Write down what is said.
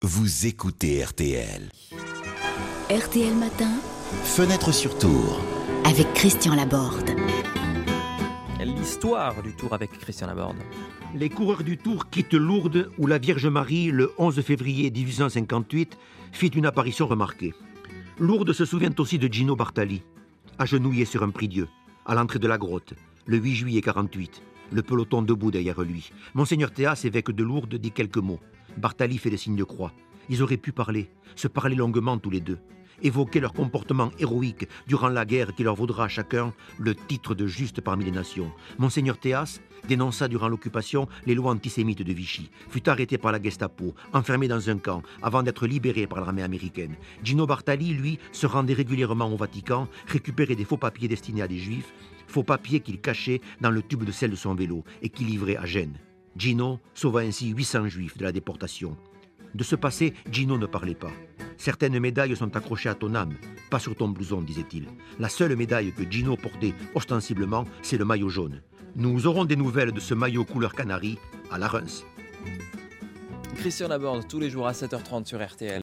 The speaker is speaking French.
Vous écoutez RTL. RTL Matin, Fenêtre sur Tour. avec Christian Laborde. L'histoire du Tour avec Christian Laborde. Les coureurs du Tour quittent Lourdes où la Vierge Marie, le 11 février 1858, fit une apparition remarquée. Lourdes se souvient aussi de Gino Bartali, agenouillé sur un prie-dieu, à l'entrée de la grotte, le 8 juillet 48, le peloton debout derrière lui. Monseigneur Théas, évêque de Lourdes, dit quelques mots. Bartali fait le signe de croix. Ils auraient pu se parler longuement tous les deux, évoquer leur comportement héroïque durant la guerre qui leur vaudra à chacun le titre de juste parmi les nations. Monseigneur Théas dénonça durant l'occupation les lois antisémites de Vichy, fut arrêté par la Gestapo, enfermé dans un camp avant d'être libéré par l'armée américaine. Gino Bartali, lui, se rendait régulièrement au Vatican, récupérait des faux papiers destinés à des juifs, faux papiers qu'il cachait dans le tube de selle de son vélo et qu'il livrait à Gênes. Gino sauva ainsi 800 juifs de la déportation. De ce passé, Gino ne parlait pas. Certaines médailles sont accrochées à ton âme, pas sur ton blouson, disait-il. La seule médaille que Gino portait ostensiblement, c'est le maillot jaune. Nous aurons des nouvelles de ce maillot couleur canari à la Reims. Christian Laborde, tous les jours à 7h30 sur RTL.